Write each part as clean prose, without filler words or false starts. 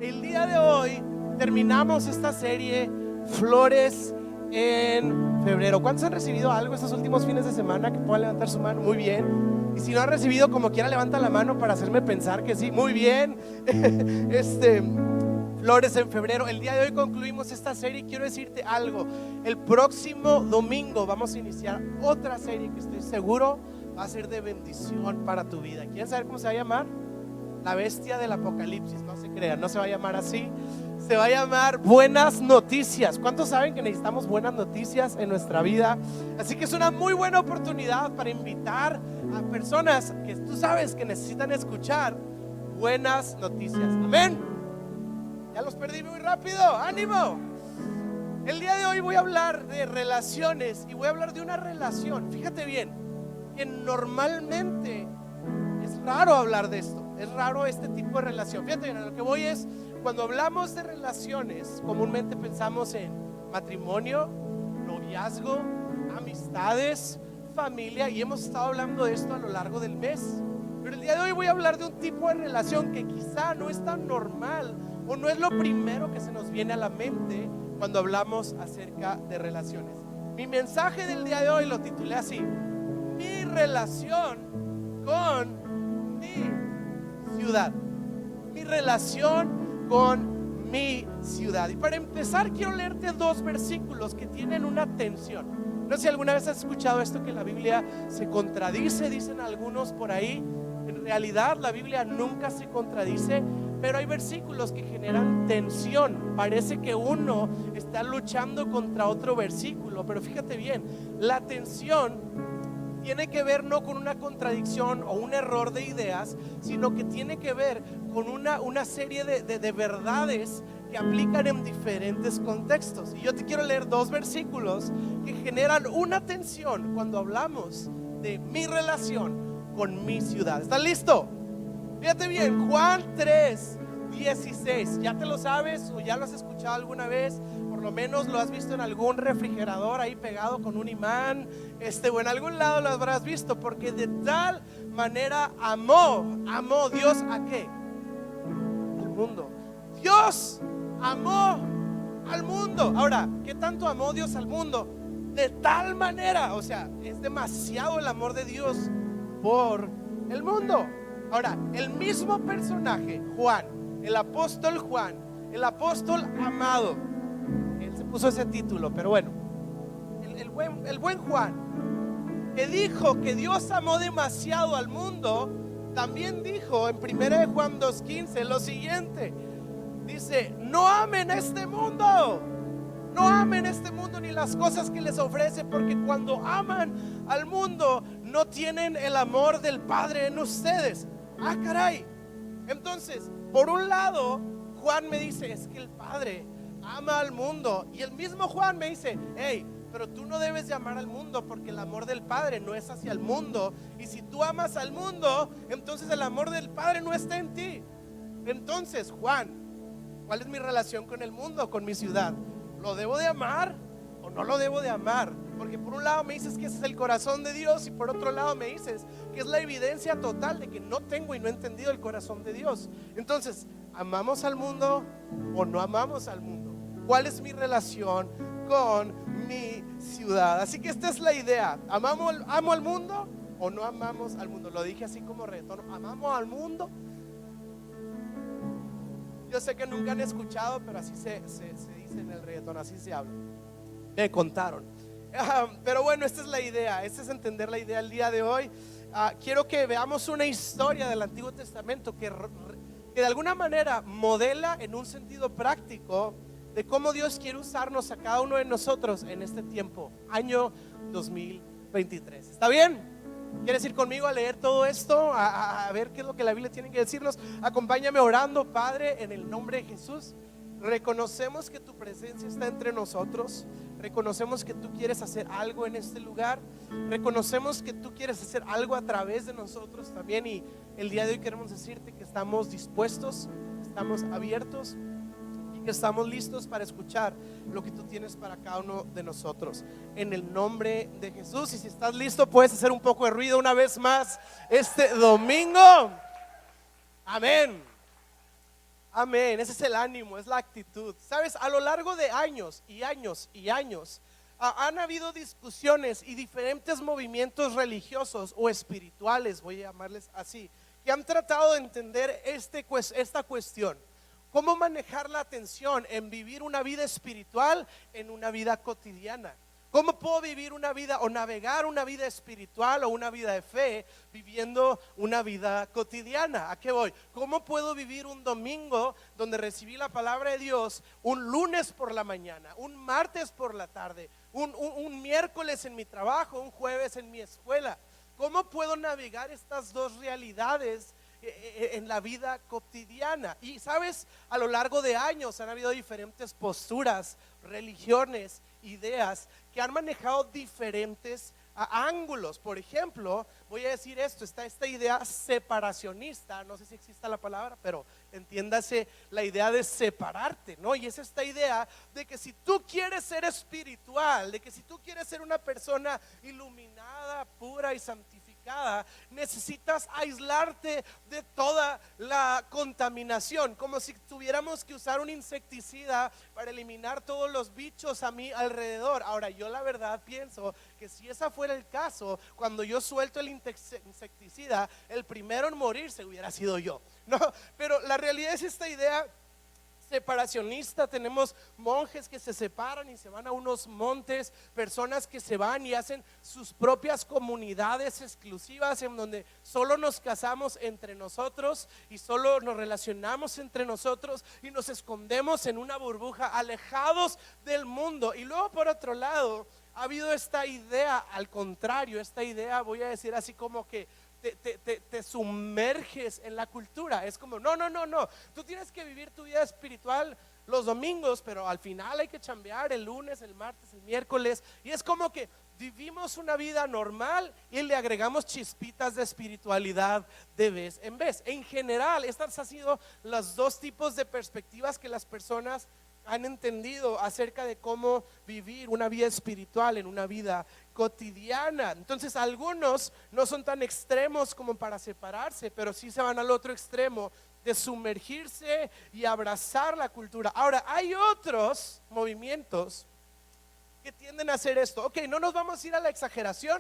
El día de hoy terminamos esta serie Flores en Febrero. ¿Cuántos han recibido algo estos últimos fines de semana? Que puedan levantar su mano. Muy bien. Y si no han recibido, como quiera, levanta la mano para hacerme pensar que sí. Muy bien. Flores en Febrero. El día de hoy concluimos esta serie y quiero decirte algo. El próximo domingo vamos a iniciar otra serie que estoy seguro va a ser de bendición para tu vida. ¿Quieren saber cómo se va a llamar? La bestia del apocalipsis. No se crean, no se va a llamar así. Se va a llamar Buenas Noticias. ¿Cuántos saben que necesitamos buenas noticias en nuestra vida? Así que es una muy buena oportunidad para invitar a personas que tú sabes que necesitan escuchar buenas noticias. Amén. Ya los perdí muy rápido. ¡Ánimo! El día de hoy voy a hablar de relaciones y voy a hablar de una relación. Fíjate bien, que normalmente es raro hablar de esto. Es raro este tipo de relación. Fíjate bien, a lo que voy es, cuando hablamos de relaciones, comúnmente pensamos en matrimonio, noviazgo, amistades, familia, y hemos estado hablando de esto a lo largo del mes. Pero el día de hoy voy a hablar de un tipo de relación que quizá no es tan normal o no es lo primero que se nos viene a la mente cuando hablamos acerca de relaciones. Mi mensaje del día de hoy lo titulé así: mi relación con mi ciudad. Mi relación con mi ciudad. Y para empezar quiero leerte dos versículos que tienen una tensión. No sé si alguna vez has escuchado esto, que la Biblia se contradice, dicen algunos por ahí. En realidad la Biblia nunca se contradice, pero hay versículos que generan tensión. Parece que uno está luchando contra otro versículo, pero fíjate bien, la tensión tiene que ver no con una contradicción o un error de ideas, sino que tiene que ver con una serie de verdades que aplican en diferentes contextos. Y yo te quiero leer dos versículos que generan una tensión cuando hablamos de mi relación con mi ciudad. ¿Estás listo? Fíjate bien, Juan 3:16. ¿Ya te lo sabes o ya lo has escuchado alguna vez? Por lo menos lo has visto en algún refrigerador ahí pegado con un imán, o en algún lado lo habrás visto. Porque de tal manera amó Dios ¿a qué? Al mundo. Dios amó al mundo. Ahora, ¿qué tanto amó Dios al mundo? De tal manera, o sea, es demasiado el amor de Dios por el mundo. Ahora, el mismo personaje, Juan, el apóstol Juan, el apóstol amado, él se puso ese título, pero bueno, el buen Juan, que dijo que Dios amó demasiado al mundo, también dijo en 1 Juan 2:15 lo siguiente. Dice: no amen este mundo, no amen este mundo ni las cosas que les ofrece, porque cuando aman al mundo no tienen el amor del Padre en ustedes. Ah, caray. Entonces, por un lado, Juan me dice: es que el Padre ama al mundo. Y el mismo Juan me dice: hey, pero tú no debes de amar al mundo, porque el amor del Padre no es hacia el mundo. Y si tú amas al mundo, entonces el amor del Padre no está en ti. Entonces, Juan, ¿cuál es mi relación con el mundo, con mi ciudad? ¿Lo debo de amar o no lo debo de amar? Porque por un lado me dices que ese es el corazón de Dios, y por otro lado me dices que es la evidencia total de que no tengo y no he entendido el corazón de Dios. Entonces, ¿amamos al mundo o no amamos al mundo? ¿Cuál es mi relación con mi ciudad? Así que esta es la idea. ¿Amo al mundo o no amamos al mundo? Lo dije así como reggaetón. ¿Amamos al mundo? Yo sé que nunca han escuchado, pero así se dice en el reggaetón, así se habla. Me contaron. Pero bueno, esta es la idea, esta es entender la idea el día de hoy. Quiero que veamos una historia del Antiguo Testamento que de alguna manera modela en un sentido práctico de cómo Dios quiere usarnos a cada uno de nosotros en este tiempo, año 2023. ¿Está bien? ¿Quieres ir conmigo a leer todo esto? A ver qué es lo que la Biblia tiene que decirnos. Acompáñame orando. Padre, en el nombre de Jesús, reconocemos que tu presencia está entre nosotros. Reconocemos que tú quieres hacer algo en este lugar. Reconocemos que tú quieres hacer algo a través de nosotros también. Y el día de hoy queremos decirte que estamos dispuestos, estamos abiertos y que estamos listos para escuchar lo que tú tienes para cada uno de nosotros. En el nombre de Jesús. Y si estás listo, puedes hacer un poco de ruido una vez más este domingo. Amén. Amén, ese es el ánimo, es la actitud. Sabes, a lo largo de años y años y años, han habido discusiones y diferentes movimientos religiosos o espirituales, voy a llamarles así, que han tratado de entender esta cuestión. ¿Cómo manejar la atención en vivir una vida espiritual en una vida cotidiana? ¿Cómo puedo vivir una vida o navegar una vida espiritual o una vida de fe viviendo una vida cotidiana? ¿A qué voy? ¿Cómo puedo vivir un domingo donde recibí la palabra de Dios, un lunes por la mañana, un martes por la tarde, un miércoles en mi trabajo, un jueves en mi escuela? ¿Cómo puedo navegar estas dos realidades en la vida cotidiana? Y sabes, a lo largo de años han habido diferentes posturas, religiones, ideas que han manejado diferentes ángulos. Por ejemplo, voy a decir esto, está esta idea separacionista, no sé si exista la palabra, pero entiéndase la idea de separarte, ¿no? Y es esta idea de que si tú quieres ser espiritual, de que si tú quieres ser una persona iluminada, pura y santificada, necesitas aislarte de toda la contaminación, como si tuviéramos que usar un insecticida para eliminar todos los bichos a mi alrededor. Ahora, yo la verdad pienso que si esa fuera el caso, cuando yo suelto el insecticida, el primero en morirse hubiera sido yo, ¿no? Pero la realidad es esta idea separacionista. Tenemos monjes que se separan y se van a unos montes, personas que se van y hacen sus propias comunidades exclusivas en donde solo nos casamos entre nosotros y solo nos relacionamos entre nosotros y nos escondemos en una burbuja, alejados del mundo. Y luego, por otro lado, ha habido esta idea al contrario, esta idea, voy a decir así, como que te sumerges en la cultura. Es como, no, tú tienes que vivir tu vida espiritual los domingos, pero al final hay que chambear el lunes, el martes, el miércoles. Y es como que vivimos una vida normal y le agregamos chispitas de espiritualidad de vez en vez. En general, estas han sido los dos tipos de perspectivas que las personas han entendido acerca de cómo vivir una vida espiritual en una vida cotidiana. Entonces, algunos no son tan extremos como para separarse, pero sí se van al otro extremo de sumergirse y abrazar la cultura. Ahora, hay otros movimientos que tienden a hacer esto. Ok, no nos vamos a ir a la exageración,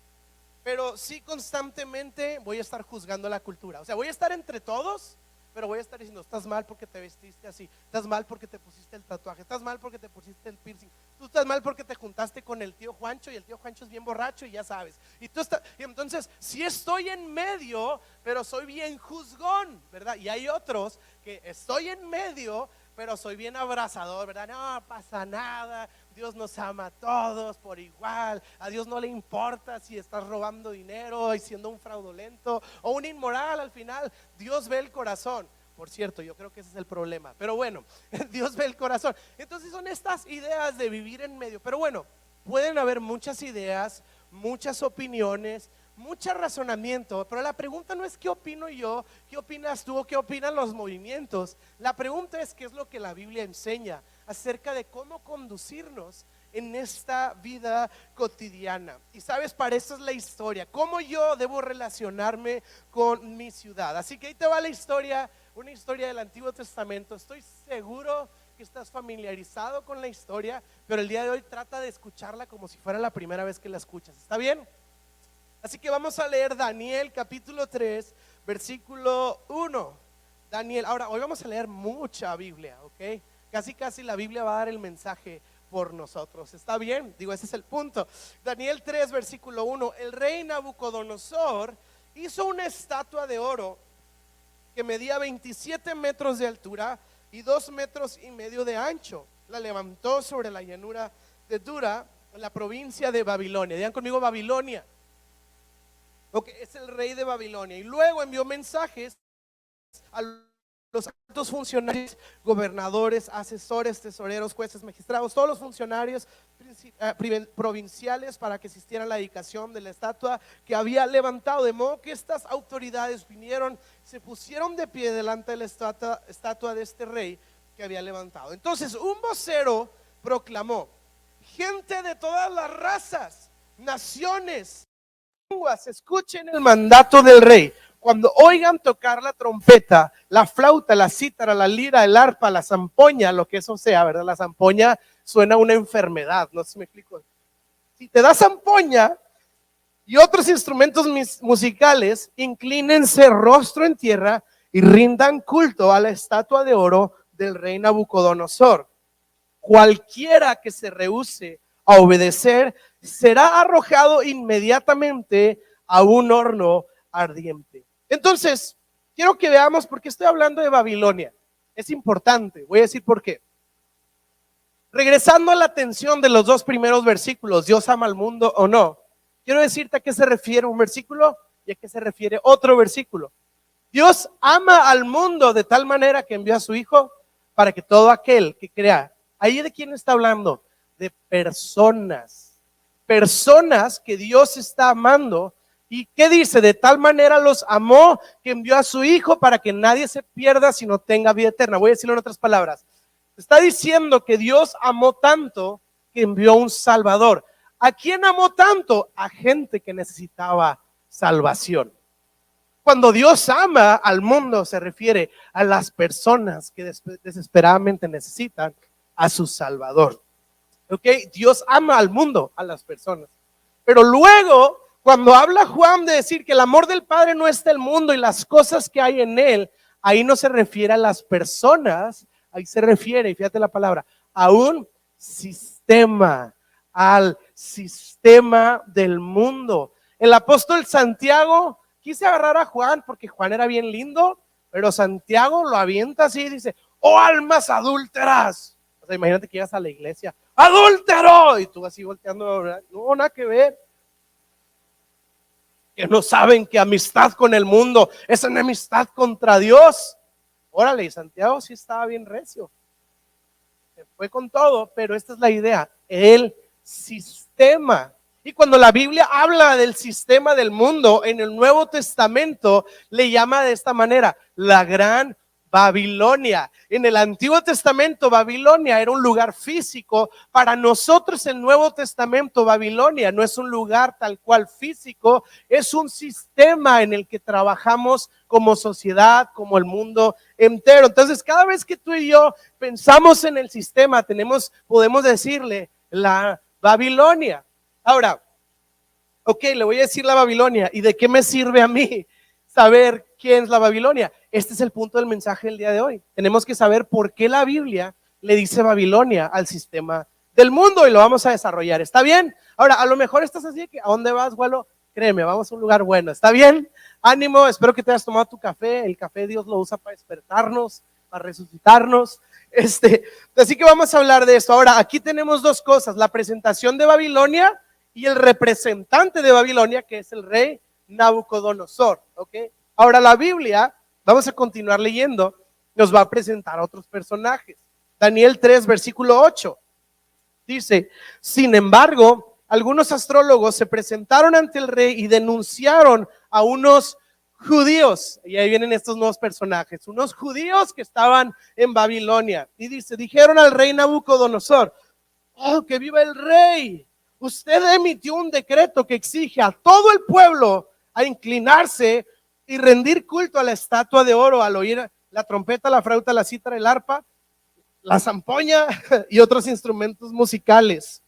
pero sí constantemente voy a estar juzgando la cultura. O sea, voy a estar entre todos, pero voy a estar diciendo, estás mal porque te vestiste así, estás mal porque te pusiste el tatuaje, estás mal porque te pusiste el piercing, tú estás mal porque te juntaste con el tío Juancho y el tío Juancho es bien borracho y ya sabes. Y entonces, sí estoy en medio, pero soy bien juzgón, ¿verdad? Y hay otros que estoy en medio, pero soy bien abrazador, ¿verdad? No pasa nada, Dios nos ama a todos por igual, a Dios no le importa si estás robando dinero y siendo un fraudulento o un inmoral. Al final Dios ve el corazón. Por cierto, yo creo que ese es el problema, pero bueno, Dios ve el corazón. Entonces son estas ideas de vivir en medio. Pero bueno, pueden haber muchas ideas, muchas opiniones, mucho razonamiento, pero la pregunta no es qué opino yo, qué opinas tú o qué opinan los movimientos. La pregunta es qué es lo que la Biblia enseña acerca de cómo conducirnos en esta vida cotidiana. Y sabes, para eso es la historia, cómo yo debo relacionarme con mi ciudad. Así que ahí te va la historia, una historia del Antiguo Testamento. Estoy seguro que estás familiarizado con la historia, pero el día de hoy trata de escucharla como si fuera la primera vez que la escuchas. ¿Está bien? Así que vamos a leer Daniel capítulo 3, versículo 1. Daniel, ahora hoy vamos a leer mucha Biblia, ¿ok? Casi la Biblia va a dar el mensaje por nosotros. ¿Está bien? Digo, ese es el punto. Daniel 3, versículo 1. El rey Nabucodonosor hizo una estatua de oro que medía 27 metros de altura y 2,5 metros de ancho. La levantó sobre la llanura de Dura, en la provincia de Babilonia. Digan conmigo Babilonia. Ok, es el rey de Babilonia. Y luego envió mensajes a los altos funcionarios, gobernadores, asesores, tesoreros, jueces, magistrados, todos los funcionarios provinciales, para que asistieran a la dedicación de la estatua que había levantado. De modo que estas autoridades vinieron, se pusieron de pie delante de la estatua de este rey que había levantado. Entonces un vocero proclamó: gente de todas las razas, naciones, escuchen el mandato del rey. cuando oigan tocar la trompeta, la flauta, la cítara, la lira, el arpa, la zampoña, lo que eso sea, ¿verdad? La zampoña suena a una enfermedad, no sé si me explico. Si te da zampoña y otros instrumentos musicales, inclínense rostro en tierra y rindan culto a la estatua de oro del rey Nabucodonosor. Cualquiera que se rehúse a obedecer será arrojado inmediatamente a un horno ardiente. Entonces, quiero que veamos por qué estoy hablando de Babilonia. Es importante, voy a decir por qué. Regresando a la atención de los dos primeros versículos, ¿Dios ama al mundo o no? Quiero decirte a qué se refiere un versículo y a qué se refiere otro versículo. Dios ama al mundo de tal manera que envió a su Hijo para que todo aquel que crea. ¿Ahí de quién está hablando? De personas. Personas que Dios está amando. ¿Y qué dice? De tal manera los amó que envió a su Hijo para que nadie se pierda sino tenga vida eterna. Voy a decirlo en otras palabras. Está diciendo que Dios amó tanto que envió un Salvador. ¿A quién amó tanto? A gente que necesitaba salvación. Cuando Dios ama al mundo se refiere a las personas que desesperadamente necesitan a su Salvador. ¿Ok? Dios ama al mundo, a las personas. Pero luego, cuando habla Juan de decir que el amor del Padre no está en el mundo y las cosas que hay en él, ahí no se refiere a las personas, ahí se refiere, y fíjate la palabra, a un sistema, al sistema del mundo. El apóstol Santiago quise agarrar a Juan porque Juan era bien lindo, pero Santiago lo avienta así y dice, oh almas adúlteras. O sea, imagínate que llegas a la iglesia, adúltero, y tú así volteando, ¿verdad? No, nada que ver. Que no saben que amistad con el mundo es enemistad contra Dios. Órale, y Santiago sí estaba bien recio. Se fue con todo, pero esta es la idea, el sistema. Y cuando la Biblia habla del sistema del mundo en el Nuevo Testamento, le llama de esta manera, la gran Babilonia. En el Antiguo Testamento, Babilonia era un lugar físico. Para nosotros, el Nuevo Testamento, Babilonia no es un lugar tal cual físico, es un sistema en el que trabajamos como sociedad, como el mundo entero. Entonces, cada vez que tú y yo pensamos en el sistema, podemos decirle la Babilonia. Ahora, ok, le voy a decir la Babilonia. ¿Y de qué me sirve a mí saber quién es la Babilonia? Este es el punto del mensaje del día de hoy. Tenemos que saber por qué la Biblia le dice Babilonia al sistema del mundo y lo vamos a desarrollar. ¿Está bien? Ahora, a lo mejor estás así, ¿a dónde vas, Gualo? Créeme, vamos a un lugar bueno. ¿Está bien? Ánimo, espero que te hayas tomado tu café. El café Dios lo usa para despertarnos, para resucitarnos. Así que vamos a hablar de esto. Ahora, aquí tenemos dos cosas, la presentación de Babilonia y el representante de Babilonia, que es el rey Nabucodonosor. ¿Ok? Ahora la Biblia, vamos a continuar leyendo, nos va a presentar a otros personajes. Daniel 3, versículo 8. Dice, sin embargo, algunos astrólogos se presentaron ante el rey y denunciaron a unos judíos. Y ahí vienen estos nuevos personajes, unos judíos que estaban en Babilonia. Y dice, dijeron al rey Nabucodonosor, oh, que viva el rey. Usted emitió un decreto que exige a todo el pueblo a inclinarse y rendir culto a la estatua de oro al oír la trompeta, la flauta, la cítara, el arpa, la zampoña y otros instrumentos musicales.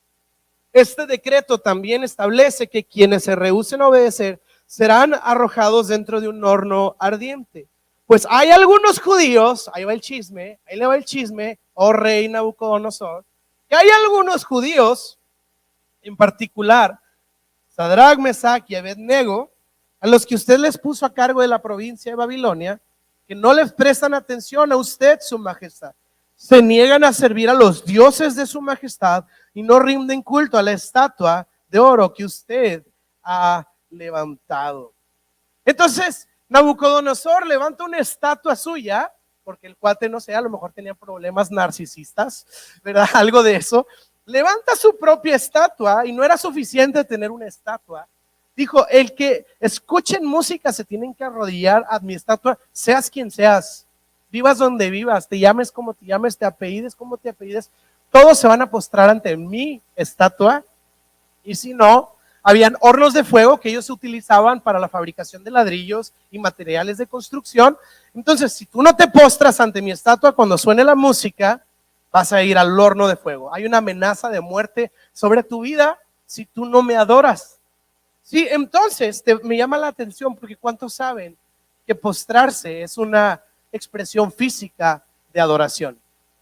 Este decreto también establece que quienes se rehúsen a obedecer serán arrojados dentro de un horno ardiente. Pues hay algunos judíos, ahí va el chisme, ahí le va el chisme, oh rey Nabucodonosor, que hay algunos judíos, en particular, Sadrach, Mesach y Abednego, a los que usted les puso a cargo de la provincia de Babilonia, que no les prestan atención a usted, su majestad. Se niegan a servir a los dioses de su majestad y no rinden culto a la estatua de oro que usted ha levantado. Entonces, Nabucodonosor levanta una estatua suya, porque el cuate, no sé, a lo mejor tenía problemas narcisistas, ¿verdad? Algo de eso. Levanta su propia estatua y no era suficiente tener una estatua. Dijo, el que escuchen música se tienen que arrodillar a mi estatua, seas quien seas, vivas donde vivas, te llames como te llames, te apellides como te apellides, todos se van a postrar ante mi estatua y si no, habían hornos de fuego que ellos utilizaban para la fabricación de ladrillos y materiales de construcción. Entonces, si tú no te postras ante mi estatua cuando suene la música, vas a ir al horno de fuego. Hay una amenaza de muerte sobre tu vida si tú no me adoras. Sí, entonces me llama la atención porque ¿cuántos saben que postrarse es una expresión física de adoración?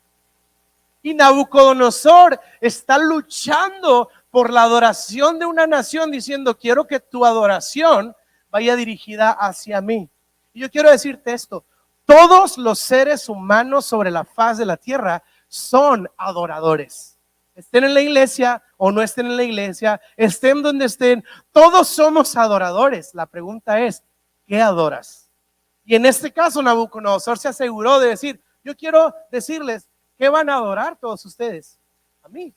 Y Nabucodonosor está luchando por la adoración de una nación, diciendo, quiero que tu adoración vaya dirigida hacia mí. Y yo quiero decirte esto, todos los seres humanos sobre la faz de la tierra son adoradores. Estén en la iglesia o no estén en la iglesia, estén donde estén, todos somos adoradores. La pregunta es, ¿qué adoras? Y en este caso Nabucodonosor se aseguró de decir, yo quiero decirles, ¿qué van a adorar todos ustedes? A mí.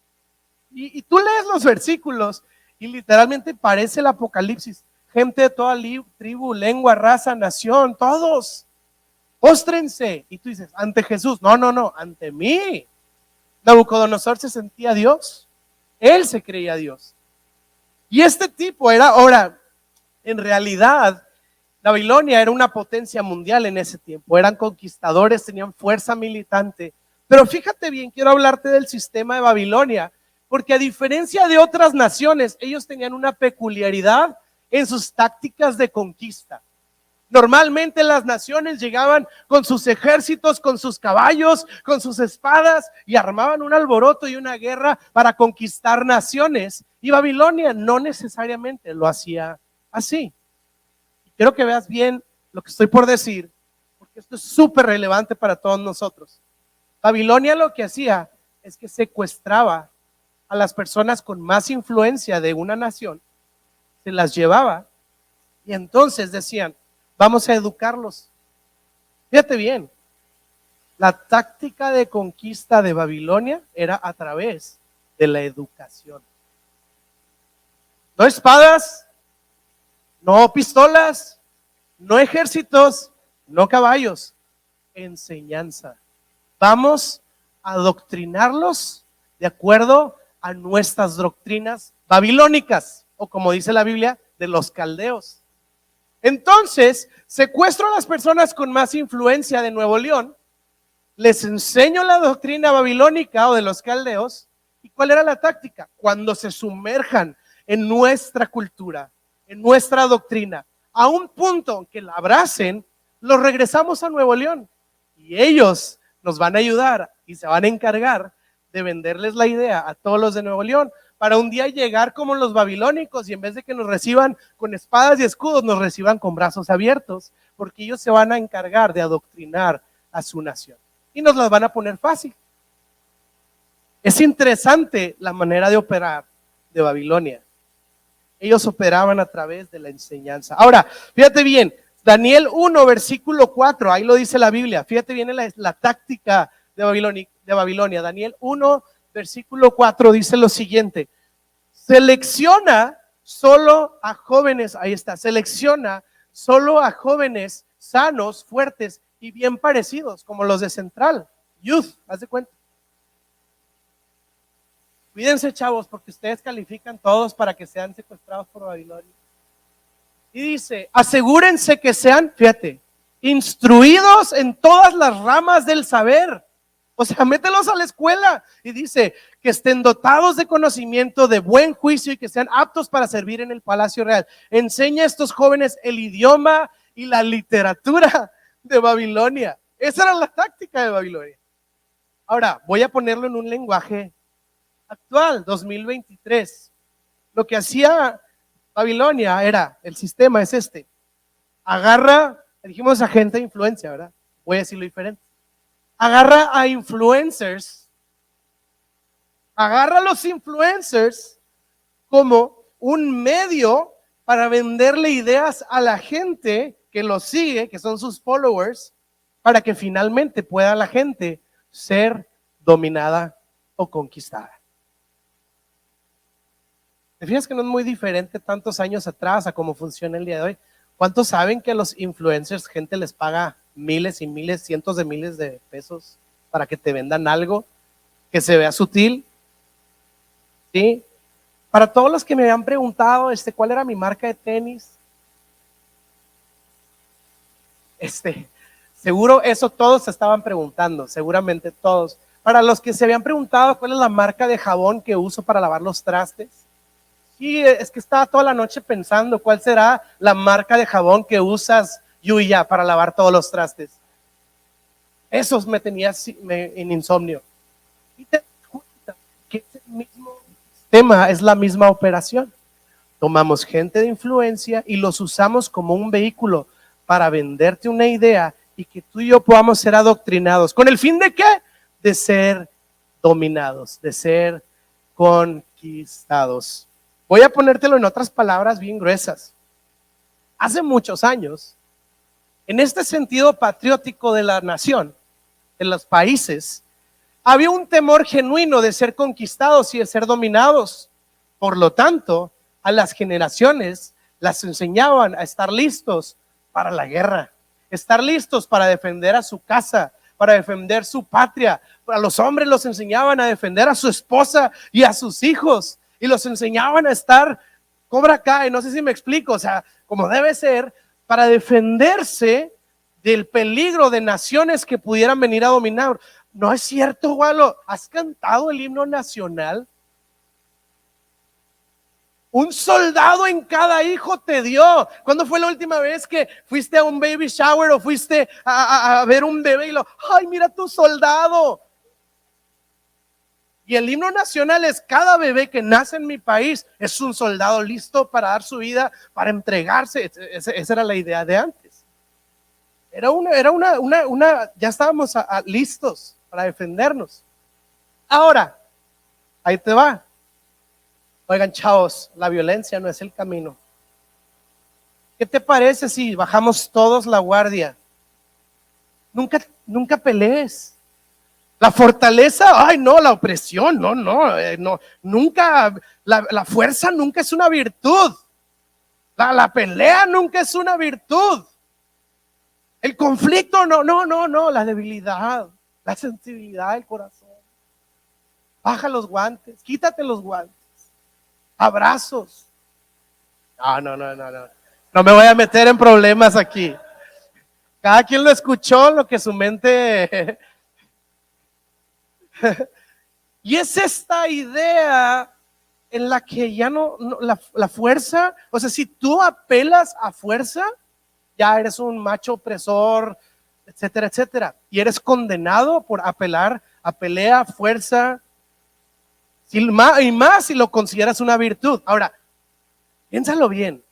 Y tú lees los versículos y literalmente parece el Apocalipsis. Gente de toda tribu, lengua, raza, nación, todos. Póstrense. Y tú dices, ante Jesús. No, ante mí. Nabucodonosor se sentía Dios. Él se creía Dios. Y este tipo era, ahora, en realidad, Babilonia era una potencia mundial en ese tiempo. Eran conquistadores, tenían fuerza militante. Pero fíjate bien, quiero hablarte del sistema de Babilonia, porque a diferencia de otras naciones, ellos tenían una peculiaridad en sus tácticas de conquista. Normalmente las naciones llegaban con sus ejércitos, con sus caballos, con sus espadas y armaban un alboroto y una guerra para conquistar naciones. Y Babilonia no necesariamente lo hacía así. Quiero que veas bien lo que estoy por decir, porque esto es súper relevante para todos nosotros. Babilonia lo que hacía es que secuestraba a las personas con más influencia de una nación, se las llevaba y entonces decían, vamos a educarlos. Fíjate bien, la táctica de conquista de Babilonia era a través de la educación. No espadas, no pistolas, no ejércitos, no caballos, enseñanza. Vamos a adoctrinarlos de acuerdo a nuestras doctrinas babilónicas, o como dice la Biblia, de los caldeos. Entonces, secuestro a las personas con más influencia de Nuevo León, les enseño la doctrina babilónica o de los caldeos. ¿Y cuál era la táctica? Cuando se sumerjan en nuestra cultura, en nuestra doctrina, a un punto que la abracen, los regresamos a Nuevo León y ellos nos van a ayudar y se van a encargar de venderles la idea a todos los de Nuevo León para un día llegar como los babilónicos y en vez de que nos reciban con espadas y escudos, nos reciban con brazos abiertos, porque ellos se van a encargar de adoctrinar a su nación y nos las van a poner fácil. Es interesante la manera de operar de Babilonia. Ellos operaban a través de la enseñanza. Ahora, fíjate bien, Daniel 1, versículo 4, ahí lo dice la Biblia. Fíjate bien la táctica de Babilonia. Daniel 1, versículo 4 dice lo siguiente: selecciona solo a jóvenes, ahí está, selecciona solo a jóvenes sanos, fuertes y bien parecidos, como los de Central, Youth, haz de cuenta. Cuídense, chavos, porque ustedes califican todos para que sean secuestrados por Babilonia. Y dice, asegúrense que sean, fíjate, instruidos en todas las ramas del saber. O sea, mételos a la escuela. Y dice que estén dotados de conocimiento, de buen juicio y que sean aptos para servir en el palacio real. Enseña a estos jóvenes el idioma y la literatura de Babilonia. Esa era la táctica de Babilonia. Ahora, voy a ponerlo en un lenguaje actual, 2023. Lo que hacía Babilonia era, el sistema es este: agarra, dijimos agente de influencia, ¿verdad? Voy a decirlo diferente. Agarra a influencers, agarra a los influencers como un medio para venderle ideas a la gente que los sigue, que son sus followers, para que finalmente pueda la gente ser dominada o conquistada. ¿Te fijas que no es muy diferente tantos años atrás a cómo funciona el día de hoy? ¿Cuántos saben que a los influencers gente les paga miles y miles, cientos de miles de pesos para que te vendan algo que se vea sutil? ¿Sí? Para todos los que me habían preguntado cuál era mi marca de tenis, seguro eso todos se estaban preguntando, seguramente todos. Para los que se habían preguntado cuál es la marca de jabón que uso para lavar los trastes, sí, es que estaba toda la noche pensando cuál será la marca de jabón que usas, Yuya, para lavar todos los trastes. Esos me tenía en insomnio. Y te das cuenta que es el mismo tema, es la misma operación. Tomamos gente de influencia y los usamos como un vehículo para venderte una idea y que tú y yo podamos ser adoctrinados. ¿Con el fin de qué? De ser dominados, de ser conquistados. Voy a ponértelo en otras palabras bien gruesas. Hace muchos años, en este sentido patriótico de la nación, de los países, había un temor genuino de ser conquistados y de ser dominados. Por lo tanto, a las generaciones las enseñaban a estar listos para la guerra, estar listos para defender a su casa, para defender su patria. A los hombres los enseñaban a defender a su esposa y a sus hijos, y los enseñaban a estar Cobra Kai, no sé si me explico, o sea, como debe ser, para defenderse del peligro de naciones que pudieran venir a dominar. ¿No es cierto, Walo? ¿Has cantado el himno nacional? Un soldado en cada hijo te dio. ¿Cuándo fue la última vez que fuiste a un baby shower o fuiste a ver un bebé y ay, mira tu soldado? Y el himno nacional es: cada bebé que nace en mi país es un soldado listo para dar su vida, para entregarse. Esa era la idea de antes. Ya estábamos listos para defendernos. Ahora, ahí te va. Oigan, chavos, la violencia no es el camino. ¿Qué te parece si bajamos todos la guardia? Nunca pelees. La fortaleza, ay no, la opresión, no, nunca, la fuerza nunca es una virtud. La pelea nunca es una virtud. El conflicto, no, la debilidad, la sensibilidad del corazón. Baja los guantes, quítate los guantes. Abrazos. No. No me voy a meter en problemas aquí. Cada quien lo escuchó, lo que su mente. Y es esta idea en la que ya la fuerza, o sea, si tú apelas a fuerza, ya eres un macho opresor, etcétera, etcétera. Y eres condenado por apelar a pelea, fuerza. Y más si lo consideras una virtud. Ahora, piénsalo bien.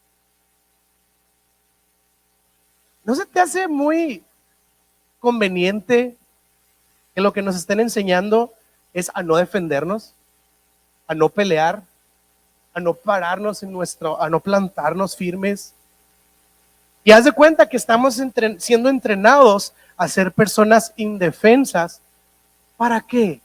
¿No se te hace muy conveniente que lo que nos estén enseñando es a no defendernos, a no pelear, a no pararnos a no plantarnos firmes? Y haz de cuenta que estamos siendo entrenados a ser personas indefensas. ¿Para qué?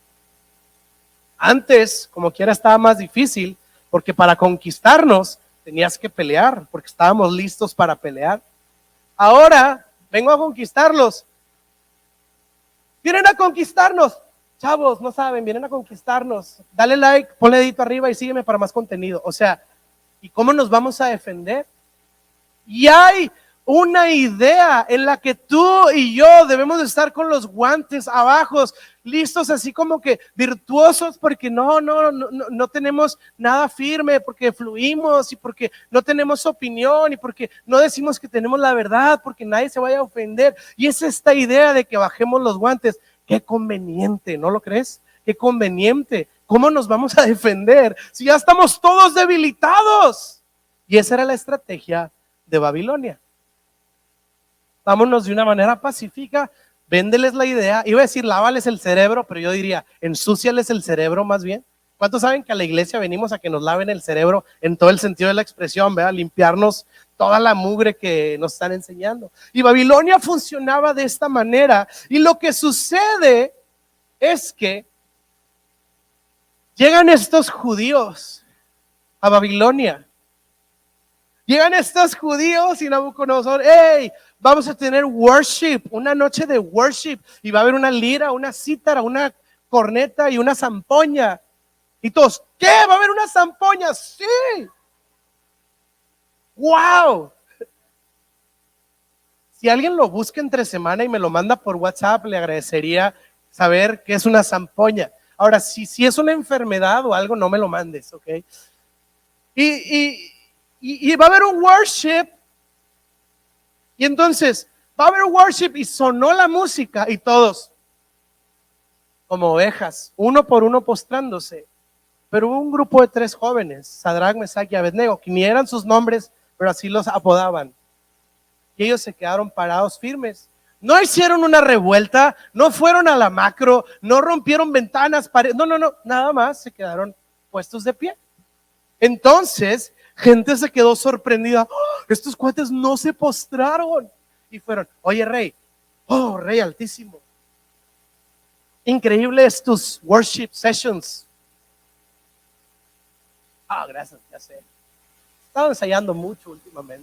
Antes, como quiera, estaba más difícil, porque para conquistarnos tenías que pelear, porque estábamos listos para pelear. Ahora, vengo a conquistarlos. Vienen a conquistarnos. Chavos, no saben, vienen a conquistarnos. Dale like, ponle dedito arriba y sígueme para más contenido. O sea, ¿y cómo nos vamos a defender? Y hay una idea en la que tú y yo debemos de estar con los guantes abajo, listos así como que virtuosos, porque no tenemos nada firme, porque fluimos y porque no tenemos opinión y porque no decimos que tenemos la verdad, porque nadie se vaya a ofender. Y es esta idea de que bajemos los guantes. Qué conveniente, ¿no lo crees? Qué conveniente. ¿Cómo nos vamos a defender si ya estamos todos debilitados? Y esa era la estrategia de Babilonia. Vámonos de una manera pacífica, véndeles la idea. Iba a decir lávales el cerebro, pero yo diría ensúciales el cerebro más bien. ¿Cuántos saben que a la iglesia venimos a que nos laven el cerebro en todo el sentido de la expresión, ¿verdad? Limpiarnos toda la mugre que nos están enseñando. Y Babilonia funcionaba de esta manera. Y lo que sucede es que llegan estos judíos a Babilonia. Llegan estos judíos y Nabucodonosor, hey, vamos a tener worship, una noche de worship, y va a haber una lira, una cítara, una corneta y una zampoña. Y todos, ¿Qué? ¿Va a haber una zampoña? Sí. ¡Wow! Si alguien lo busca entre semana y me lo manda por WhatsApp, le agradecería saber qué es una zampoña. Ahora, si es una enfermedad o algo, no me lo mandes, ¿ok? Y va a haber un worship. Y entonces, va a haber un worship y sonó la música y todos, como ovejas, uno por uno postrándose. Pero hubo un grupo de 3 jóvenes, Sadrach, Mesach y Abednego, que ni eran sus nombres, pero así los apodaban. Y ellos se quedaron parados firmes. No hicieron una revuelta, no fueron a la macro, no rompieron ventanas, paredes, no, nada más se quedaron puestos de pie. Entonces, gente se quedó sorprendida. ¡Oh! Estos cuates no se postraron. Y fueron, oye rey, oh rey altísimo, increíbles tus worship sessions. Ah, gracias, ya sé. He estado ensayando mucho últimamente.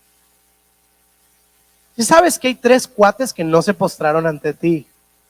¿Sí sabes que hay 3 cuates que no se postraron ante ti?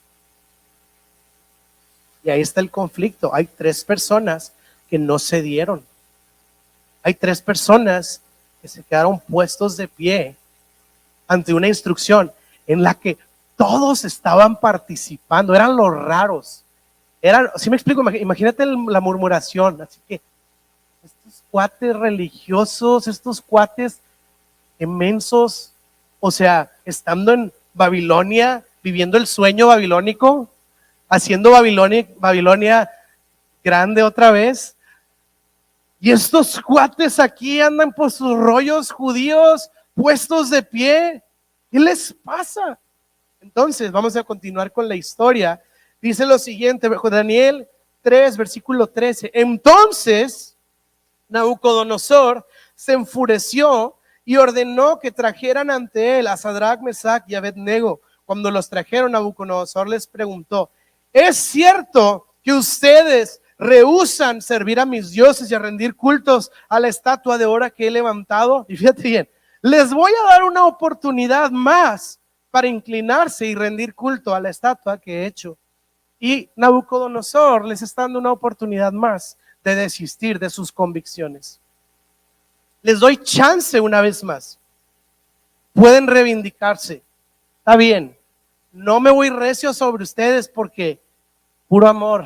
Y ahí está el conflicto. Hay 3 personas que no cedieron. Hay 3 personas que se quedaron puestos de pie ante una instrucción en la que todos estaban participando. Eran los raros. ¿Sí me explico? Imagínate la murmuración. Así que estos cuates religiosos, estos cuates inmensos, o sea, estando en Babilonia, viviendo el sueño babilónico, haciendo Babilonia grande otra vez. Y estos cuates aquí andan por sus rollos judíos, puestos de pie. ¿Qué les pasa? Entonces, vamos a continuar con la historia. Dice lo siguiente, Daniel 3, versículo 13. Entonces, Nabucodonosor se enfureció y ordenó que trajeran ante él a Sadrach, Mesach y Abednego. Cuando los trajeron, Nabucodonosor les preguntó: ¿es cierto que ustedes rehúsan servir a mis dioses y a rendir cultos a la estatua de oro que he levantado? Y fíjate bien, les voy a dar una oportunidad más para inclinarse y rendir culto a la estatua que he hecho. Y Nabucodonosor les está dando una oportunidad más de desistir de sus convicciones. Les doy chance una vez más. Pueden reivindicarse. Está bien. No me voy recio sobre ustedes porque puro amor.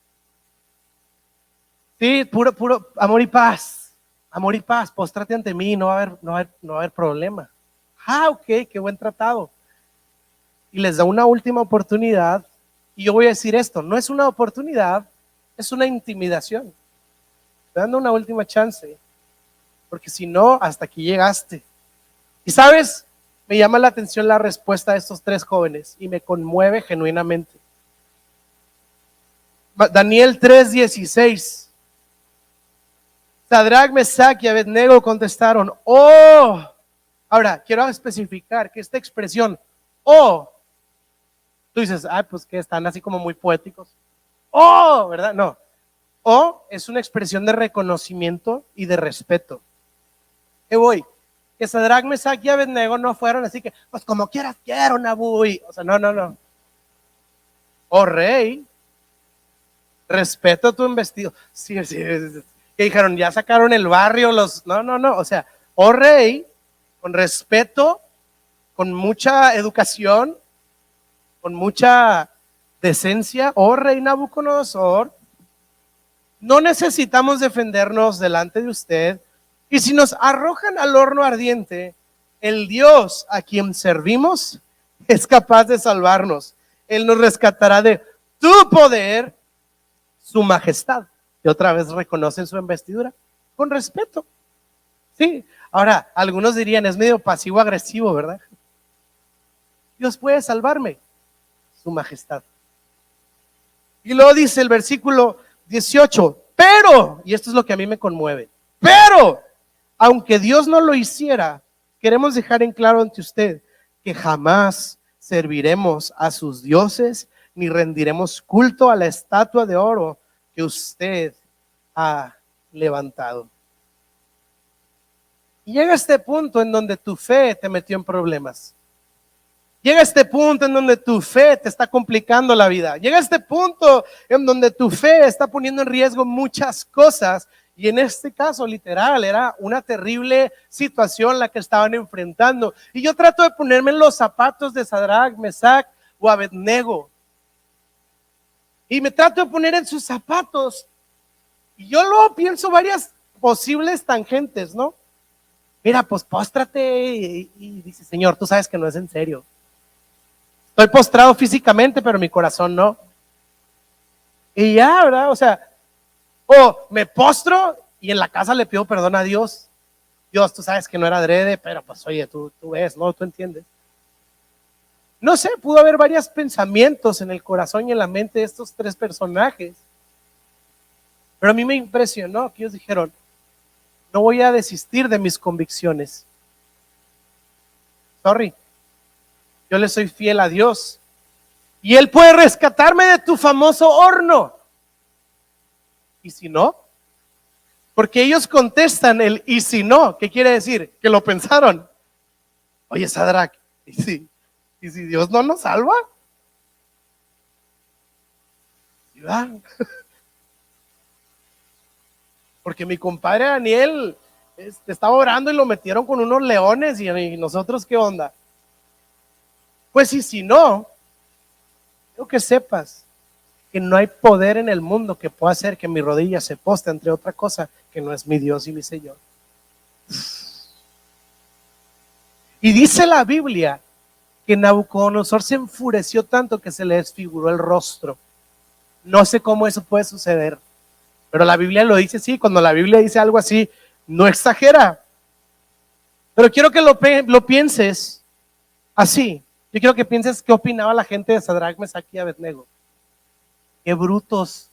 Sí, puro amor y paz. Amor y paz. Póstrate ante mí, no va a haber problema. Ah, ok, qué buen tratado. Y les da una última oportunidad. Y yo voy a decir esto, no es una oportunidad, es una intimidación. Te dando una última chance, porque si no, hasta aquí llegaste. Y sabes, me llama la atención la respuesta de estos 3 jóvenes y me conmueve genuinamente. Daniel 3:16. Sadrach, Mesach y Abednego contestaron, oh. Ahora, quiero especificar que esta expresión, oh, tú dices, pues que están así como muy poéticos. Oh, ¿verdad? No. Oh es una expresión de reconocimiento y de respeto. ¿Qué voy? Que Sadrach, Mesach y Abednego no fueron así que, pues como quieras quiero, Nabuy. O sea, no. Oh rey, respeto tu investido. Sí. Que dijeron, ya sacaron el barrio los. No. O sea, oh rey, con respeto, con mucha educación, con mucha decencia, oh rey Nabucodonosor, no necesitamos defendernos delante de usted. Y si nos arrojan al horno ardiente, el Dios a quien servimos es capaz de salvarnos. Él nos rescatará de tu poder, su majestad. Y otra vez reconocen su investidura con respeto. Sí, ahora algunos dirían, es medio pasivo agresivo, ¿verdad? Dios puede salvarme, su majestad. Y luego dice el versículo 18, pero, y esto es lo que a mí me conmueve, pero, aunque Dios no lo hiciera, queremos dejar en claro ante usted que jamás serviremos a sus dioses ni rendiremos culto a la estatua de oro que usted ha levantado. Y llega este punto en donde tu fe te metió en problemas. Llega este punto en donde tu fe te está complicando la vida. Llega este punto en donde tu fe está poniendo en riesgo muchas cosas. Y en este caso, literal, era una terrible situación la que estaban enfrentando. Y yo trato de ponerme en los zapatos de Sadrach, Mesach o Abednego. Y me trato de poner en sus zapatos. Y yo luego pienso varias posibles tangentes, ¿no? Mira, pues póstrate y dice, Señor, tú sabes que no es en serio. Estoy postrado físicamente, pero mi corazón no. Y ya, ¿verdad? O sea, o me postro y en la casa le pido perdón a Dios. Dios, tú sabes que no era adrede, pero pues oye, tú ves, ¿no? Tú entiendes. No sé, pudo haber varios pensamientos en el corazón y en la mente de estos tres personajes. Pero a mí me impresionó que ellos dijeron, no voy a desistir de mis convicciones. Sorry. Yo le soy fiel a Dios y Él puede rescatarme de tu famoso horno. ¿Y si no? Porque ellos contestan el ¿y si no? ¿Qué quiere decir? Que lo pensaron. Oye, Sadrach, ¿y si Dios no nos salva? ¿Verdad? Porque mi compadre Daniel estaba orando y lo metieron con unos leones y nosotros ¿qué onda? Pues y si no, quiero que sepas que no hay poder en el mundo que pueda hacer que mi rodilla se poste entre otra cosa que no es mi Dios y mi Señor. Y dice la Biblia que Nabucodonosor se enfureció tanto que se le desfiguró el rostro. No sé cómo eso puede suceder, pero la Biblia lo dice así. Cuando la Biblia dice algo así, no exagera. Pero quiero que lo pienses así. Yo quiero que pienses qué opinaba la gente de Sadrach, Mesach y Abednego. Qué brutos.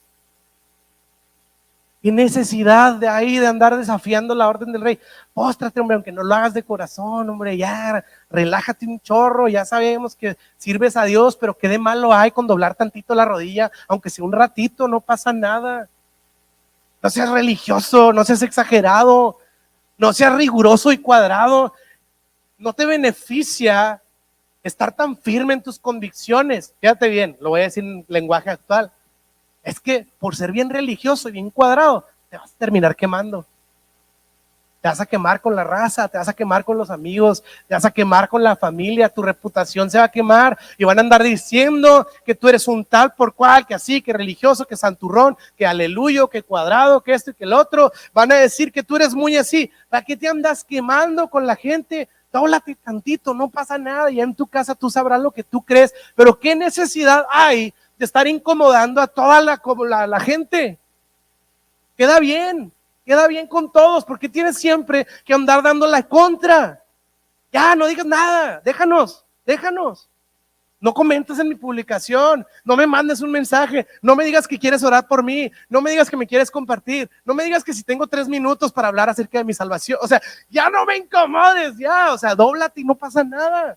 Qué necesidad de ahí de andar desafiando la orden del rey. Póstrate, hombre, aunque no lo hagas de corazón, hombre, ya, relájate un chorro. Ya sabemos que sirves a Dios, pero qué de malo hay con doblar tantito la rodilla, aunque sea un ratito, no pasa nada. No seas religioso, no seas exagerado, no seas riguroso y cuadrado. No te beneficia estar tan firme en tus convicciones. Fíjate bien, lo voy a decir en lenguaje actual. Es que por ser bien religioso y bien cuadrado, te vas a terminar quemando. Te vas a quemar con la raza, te vas a quemar con los amigos, te vas a quemar con la familia, tu reputación se va a quemar y van a andar diciendo que tú eres un tal por cual, que así, que religioso, que santurrón, que aleluyo, que cuadrado, que esto y que el otro. Van a decir que tú eres muy así. ¿Para qué te andas quemando con la gente? Dóblate tantito, no pasa nada. Ya en tu casa tú sabrás lo que tú crees, pero ¿qué necesidad hay de estar incomodando a toda la gente? Queda bien con todos, porque tienes siempre que andar dando la contra. Ya, no digas nada, déjanos. No comentes en mi publicación, no me mandes un mensaje, no me digas que quieres orar por mí, no me digas que me quieres compartir, no me digas que si tengo 3 minutos para hablar acerca de mi salvación, o sea, ya no me incomodes, ya, o sea, dóblate y no pasa nada.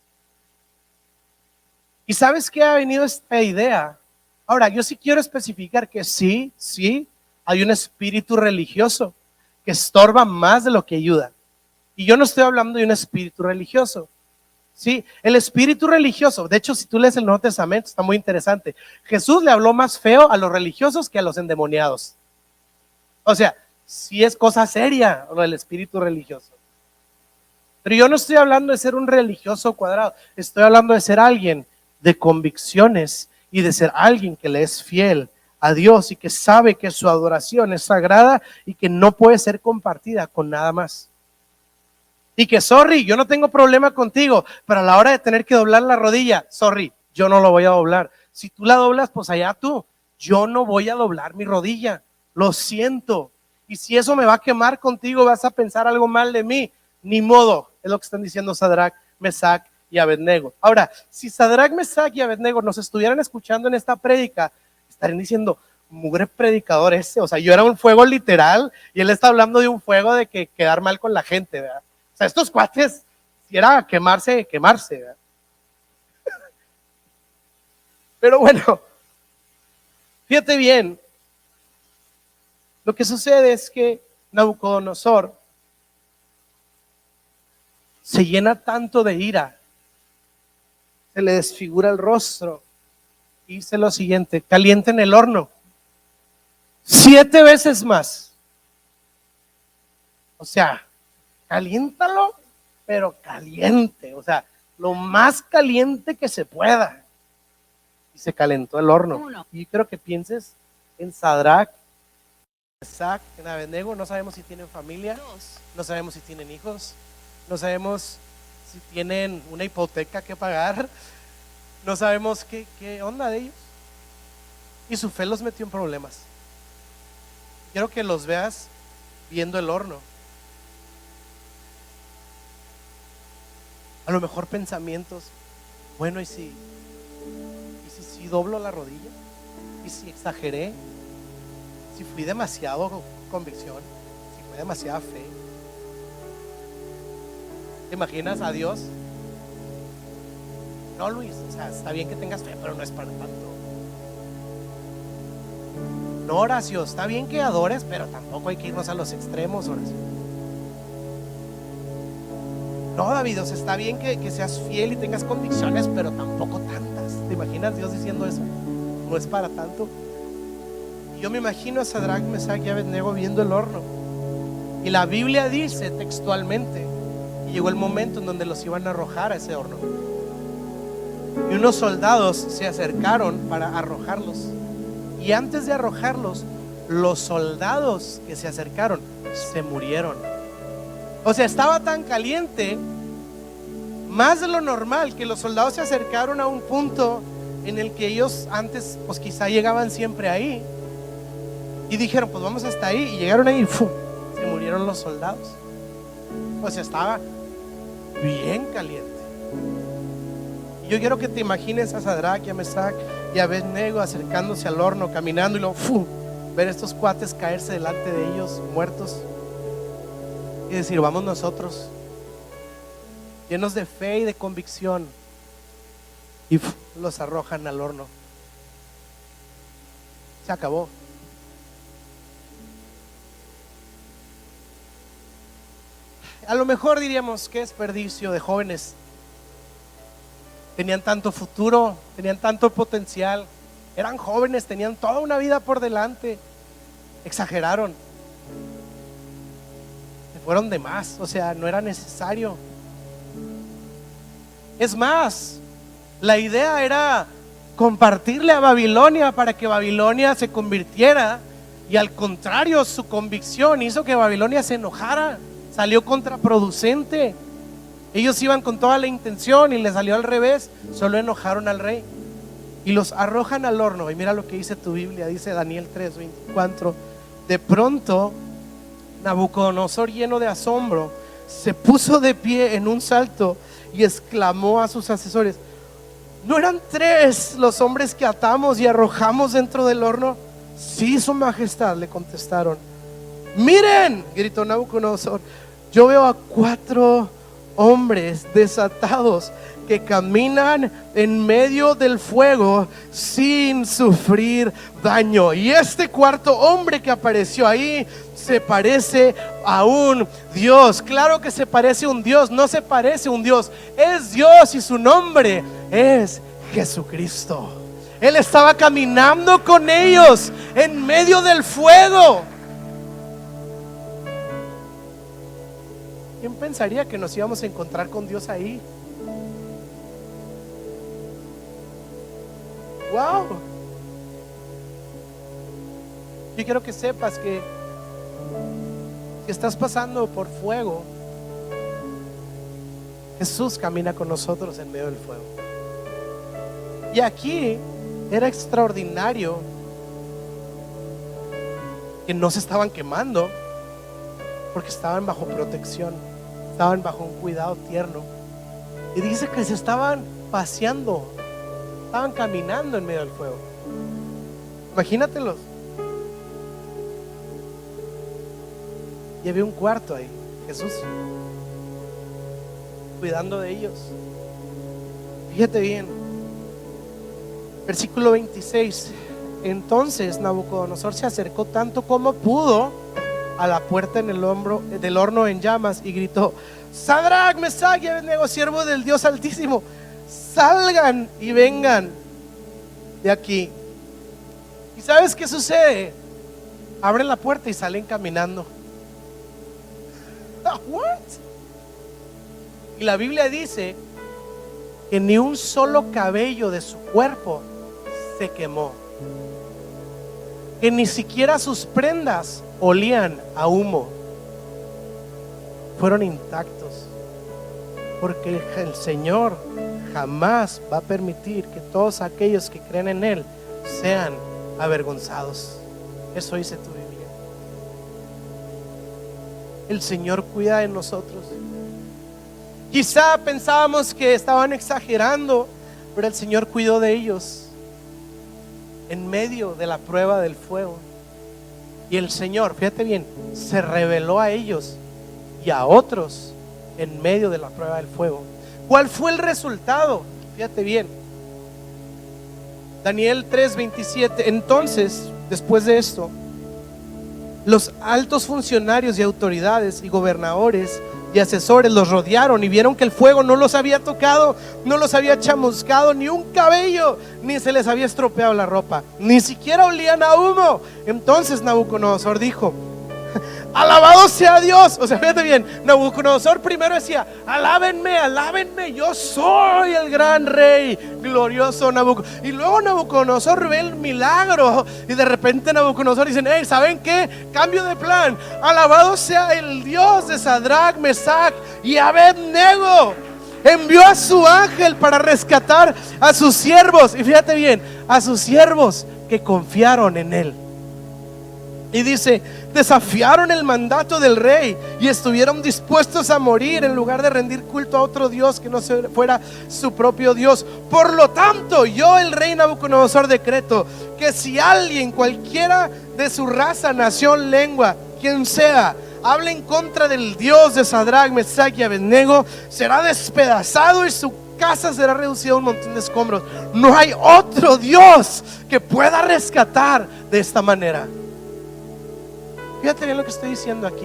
¿Y sabes qué ha venido esta idea? Ahora, yo sí quiero especificar que sí, hay un espíritu religioso que estorba más de lo que ayuda. Y yo no estoy hablando de un espíritu religioso. Sí, el espíritu religioso, de hecho, si tú lees el Nuevo Testamento, está muy interesante. Jesús le habló más feo a los religiosos que a los endemoniados. O sea, sí es cosa seria lo del espíritu religioso. Pero yo no estoy hablando de ser un religioso cuadrado, estoy hablando de ser alguien de convicciones y de ser alguien que le es fiel a Dios y que sabe que su adoración es sagrada y que no puede ser compartida con nada más. Y que sorry, yo no tengo problema contigo, pero a la hora de tener que doblar la rodilla, sorry, yo no lo voy a doblar. Si tú la doblas, pues allá tú. Yo no voy a doblar mi rodilla, lo siento. Y si eso me va a quemar contigo, vas a pensar algo mal de mí. Ni modo, es lo que están diciendo Sadrach, Mesach y Abednego. Ahora, si Sadrach, Mesach y Abednego nos estuvieran escuchando en esta prédica, estarían diciendo, mugre predicador ese. O sea, yo era un fuego literal y él está hablando de un fuego de que quedar mal con la gente, ¿verdad? O sea, estos cuates, si era quemarse, ¿verdad? Pero bueno, fíjate bien, lo que sucede es que Nabucodonosor se llena tanto de ira se le desfigura el rostro y dice lo siguiente: calienten el horno 7 veces más. O sea, caliéntalo, pero caliente, o sea, lo más caliente que se pueda. Y se calentó el horno. Y quiero que pienses en Sadrach, Mesach, en Abednego. No sabemos si tienen familia, no sabemos si tienen hijos, no sabemos si tienen una hipoteca que pagar, no sabemos qué onda de ellos. Y su fe los metió en problemas. Quiero que los veas viendo el horno. A lo mejor pensamientos: bueno, ¿y si doblo la rodilla? ¿Y si exageré? ¿Si fui demasiado convicción? ¿Si fue demasiada fe? ¿Te imaginas a Dios? No, Luis, o sea, está bien que tengas fe, pero no es para tanto. No, Horacio, está bien que adores, pero tampoco hay que irnos a los extremos, Horacio. No, David, o sea, está bien que seas fiel y tengas convicciones, pero tampoco tantas. ¿Te imaginas Dios diciendo eso? No es para tanto. Y yo me imagino a Sadrach, Mesach y Abednego viendo el horno. Y la Biblia dice textualmente: y llegó el momento en donde los iban a arrojar a ese horno. Y unos soldados se acercaron para arrojarlos. Y antes de arrojarlos, los soldados que se acercaron se murieron. O sea, estaba tan caliente, más de lo normal, que los soldados se acercaron a un punto en el que ellos antes, pues quizá llegaban siempre ahí, y dijeron: pues vamos hasta ahí. Y llegaron ahí y ¡fum!, se murieron los soldados. O sea, estaba bien caliente. Y yo quiero que te imagines a Sadrach y a Mesach y a Abednego acercándose al horno, caminando, y luego ¡fum!, ver estos cuates caerse delante de ellos, muertos. Y decir: vamos nosotros, llenos de fe y de convicción, y los arrojan al horno. Se acabó. A lo mejor diríamos: qué desperdicio de jóvenes. Tenían tanto futuro, tenían tanto potencial, eran jóvenes, tenían toda una vida por delante. Exageraron, fueron de más, o sea, no era necesario. Es más, la idea era compartirle a Babilonia para que Babilonia se convirtiera, y al contrario, su convicción hizo que Babilonia se enojara, salió contraproducente. Ellos iban con toda la intención y les salió al revés, solo enojaron al rey y los arrojan al horno. Y mira lo que dice tu Biblia, dice Daniel 3:24: de pronto Nabucodonosor, lleno de asombro, se puso de pie en un salto y exclamó a sus asesores: ¿no eran 3 los hombres que atamos y arrojamos dentro del horno? Sí, su majestad, le contestaron. Miren, gritó Nabucodonosor, yo veo a 4 hombres desatados que caminan en medio del fuego sin sufrir daño. Y este 4.º hombre que apareció ahí se parece a un Dios. Claro que se parece a un Dios, no se parece a un Dios, es Dios, y su nombre es Jesucristo. Él estaba caminando con ellos en medio del fuego. ¿Quién pensaría que nos íbamos a encontrar con Dios ahí? ¡Wow! Yo quiero que sepas que si estás pasando por fuego, Jesús camina con nosotros en medio del fuego. Y aquí era extraordinario que no se estaban quemando, porque estaban bajo protección, estaban bajo un cuidado tierno. Y dice que se estaban paseando, estaban caminando en medio del fuego. Imagínatelos. Y había un cuarto ahí, Jesús, cuidando de ellos. Fíjate bien, versículo 26. Entonces Nabucodonosor se acercó tanto como pudo a la puerta del horno en llamas y gritó: Sadrach, Mesach y Abednego, siervos del Dios Altísimo, salgan y vengan de aquí. ¿Y sabes qué sucede? Abren la puerta y salen caminando. What? Y la Biblia dice que ni un solo cabello de su cuerpo se quemó, que ni siquiera sus prendas olían a humo, fueron intactos, porque el Señor jamás va a permitir que todos aquellos que creen en Él sean avergonzados. Eso dice tu Biblia. El Señor cuida de nosotros. Quizá pensábamos que estaban exagerando, pero el Señor cuidó de ellos en medio de la prueba del fuego. Y el Señor, fíjate bien, se reveló a ellos y a otros en medio de la prueba del fuego. ¿Cuál fue el resultado? Fíjate bien, Daniel 3:27. Entonces, después de esto, los altos funcionarios y autoridades y gobernadores y asesores los rodearon y vieron que el fuego no los había tocado, no los había chamuscado ni un cabello, ni se les había estropeado la ropa, ni siquiera olían a humo. Entonces Nabucodonosor dijo: alabado sea Dios. O sea, fíjate bien, Nabucodonosor primero decía: alábenme, alábenme, yo soy el gran rey glorioso Nabucodonosor. Y luego Nabucodonosor ve el milagro y de repente Nabucodonosor dice: hey, ¿saben qué? Cambio de plan. Alabado sea el Dios de Sadrach, Mesach y Abednego. Envió a su ángel para rescatar a sus siervos. Y fíjate bien, a sus siervos que confiaron en él. Y dice: desafiaron el mandato del rey y estuvieron dispuestos a morir en lugar de rendir culto a otro Dios que no fuera su propio Dios. Por lo tanto, yo, el rey Nabucodonosor, decreto que si alguien, cualquiera de su raza, nación, lengua, quien sea, habla en contra del Dios de Sadrach, Mesach y Abednego, será despedazado y su casa será reducida a un montón de escombros. No hay otro Dios que pueda rescatar de esta manera. Fíjate bien lo que estoy diciendo aquí.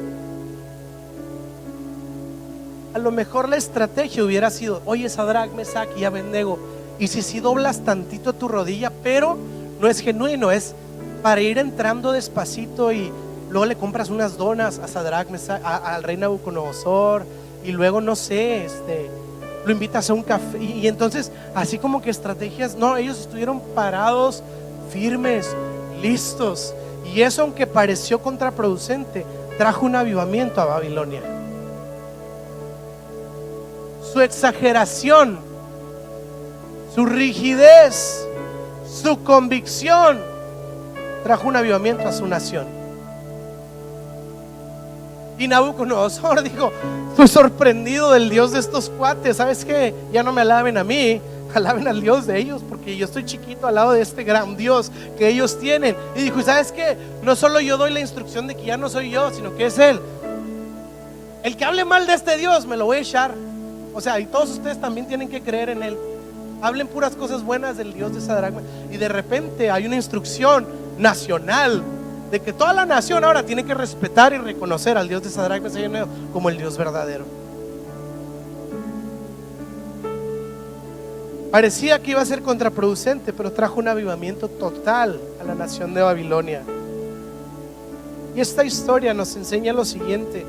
A lo mejor la estrategia hubiera sido: oye, Sadrach, Mesach y Abednego, y si doblas tantito tu rodilla, pero no es genuino, es para ir entrando despacito, y luego le compras unas donas a Sadrach, Mesach, al rey Nabucodonosor, y luego no sé, lo invitas a un café, y entonces así como que estrategias. No, ellos estuvieron parados, firmes, listos. Y eso, aunque pareció contraproducente, trajo un avivamiento a Babilonia. Su exageración, su rigidez, su convicción trajo un avivamiento a su nación. Y Nabucodonosor dijo: estoy sorprendido del Dios de estos cuates. ¿Sabes qué? Ya no me alaben a mí, alaben al Dios de ellos, porque yo estoy chiquito al lado de este gran Dios que ellos tienen. Y dijo: ¿sabes qué? No solo yo doy la instrucción de que ya no soy yo, sino que es Él. El que hable mal de este Dios me lo voy a echar. O sea, y todos ustedes también tienen que creer en Él. Hablen puras cosas buenas del Dios de Sadrach. Y de repente hay una instrucción nacional de que toda la nación ahora tiene que respetar y reconocer al Dios de Sadrach, Mesach y Abednego como el Dios verdadero. Parecía que iba a ser contraproducente, pero trajo un avivamiento total a la nación de Babilonia. Y esta historia nos enseña lo siguiente: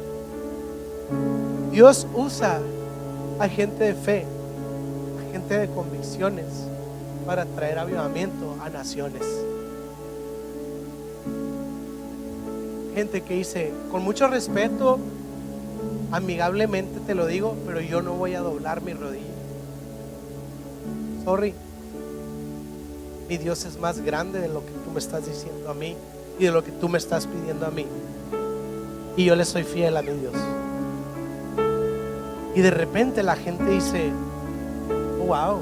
Dios usa a gente de fe, a gente de convicciones, para traer avivamiento a naciones. Gente que dice, con mucho respeto, amigablemente te lo digo, pero yo no voy a doblar mi rodilla. Sorry, mi Dios es más grande de lo que tú me estás diciendo a mí y de lo que tú me estás pidiendo a mí, y yo le soy fiel a mi Dios. Y de repente la gente dice: oh, wow,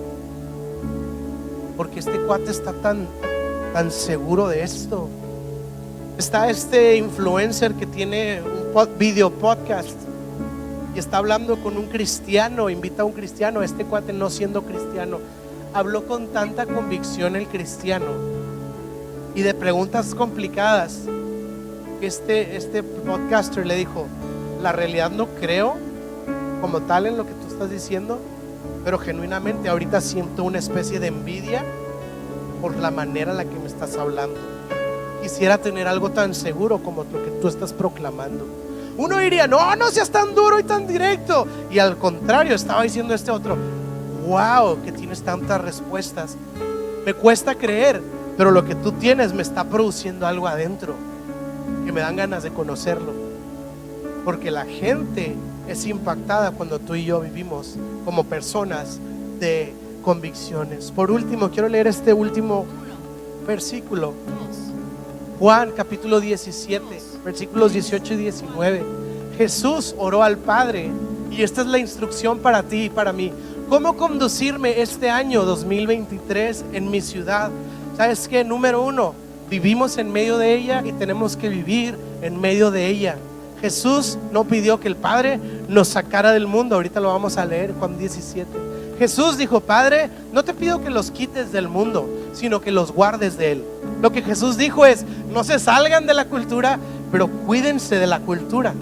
porque este cuate está tan seguro de esto. Está este influencer que tiene un video podcast y está hablando con un cristiano, invita a un cristiano. Este cuate, no siendo cristiano, habló con tanta convicción el cristiano y de preguntas complicadas que este podcaster le dijo: la realidad no creo como tal en lo que tú estás diciendo, pero genuinamente ahorita siento una especie de envidia por la manera en la que me estás hablando. Quisiera tener algo tan seguro como lo que tú estás proclamando. Uno diría, no, no seas tan duro y tan directo. Y al contrario, estaba diciendo este otro, wow, que tienes tantas respuestas. Me cuesta creer, pero lo que tú tienes me está produciendo algo adentro que me dan ganas de conocerlo. Porque la gente es impactada cuando tú y yo vivimos como personas de convicciones. Por último, quiero leer este último versículo. Juan capítulo 17, versículos 18 y 19. Jesús oró al Padre, y esta es la instrucción para ti y para mí. ¿Cómo conducirme este año 2023 en mi ciudad? ¿Sabes qué? Número uno, vivimos en medio de ella y tenemos que vivir en medio de ella. Jesús no pidió que el Padre nos sacara del mundo. Ahorita lo vamos a leer, Juan 17. Jesús dijo, Padre, no te pido que los quites del mundo, sino que los guardes de él. Lo que Jesús dijo es, no se salgan de la cultura, pero cuídense de la cultura.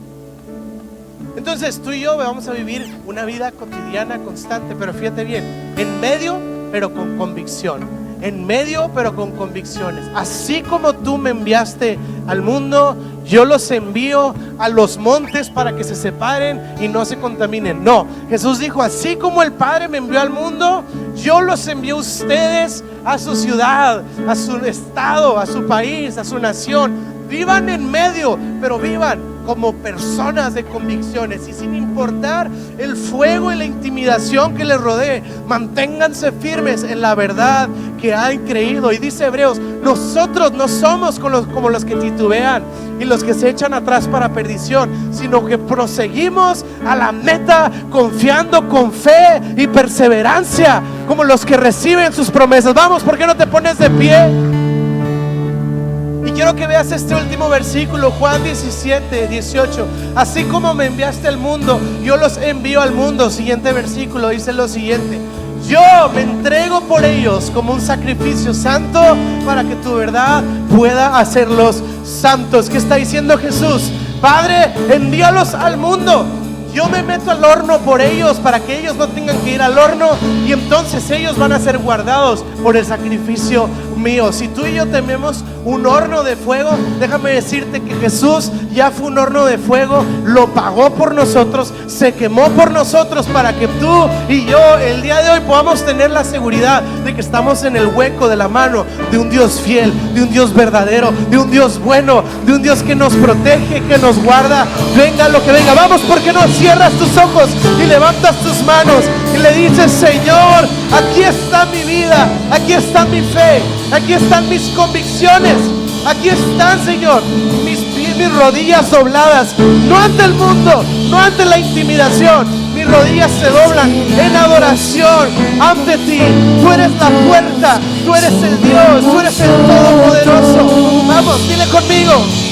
Entonces tú y yo vamos a vivir una vida cotidiana, constante, pero fíjate bien, en medio, pero con convicción. En medio, pero con convicciones. Así como tú me enviaste al mundo, yo los envío a los montes para que se separen y no se contaminen. No, Jesús dijo, así como el Padre me envió al mundo, yo los envío a ustedes a su ciudad, a su estado, a su país, a su nación. Vivan en medio, pero vivan como personas de convicciones, y sin importar el fuego y la intimidación que les rodee, manténganse firmes en la verdad que han creído. Y dice Hebreos, nosotros no somos como los que titubean y los que se echan atrás para perdición, sino que proseguimos a la meta confiando con fe y perseverancia, como los que reciben sus promesas. Vamos, ¿por qué no te pones de pie? Y quiero que veas este último versículo, Juan 17, 18. Así como me enviaste al mundo, yo los envío al mundo. Siguiente versículo dice lo siguiente: yo me entrego por ellos como un sacrificio santo, para que tu verdad pueda hacerlos santos. ¿Qué está diciendo Jesús? Padre, envíalos al mundo. Yo me meto al horno por ellos, para que ellos no tengan que ir al horno, y entonces ellos van a ser guardados por el sacrificio mío. Si tú y yo tememos un horno de fuego, déjame decirte que Jesús ya fue un horno de fuego, lo pagó por nosotros, se quemó por nosotros, para que tú y yo el día de hoy podamos tener la seguridad de que estamos en el hueco de la mano de un Dios fiel, de un Dios verdadero, de un Dios bueno, de un Dios que nos protege, que nos guarda. Venga lo que venga, vamos, porque no cierras tus ojos y levantas tus manos y le dices: Señor, aquí está mi vida, aquí está mi fe, aquí están mis convicciones, aquí están, Señor, mis rodillas dobladas, no ante el mundo, no ante la intimidación. Mis rodillas se doblan en adoración ante ti. Tú eres la puerta, tú eres el Dios, tú eres el Todopoderoso. Vamos, dile conmigo.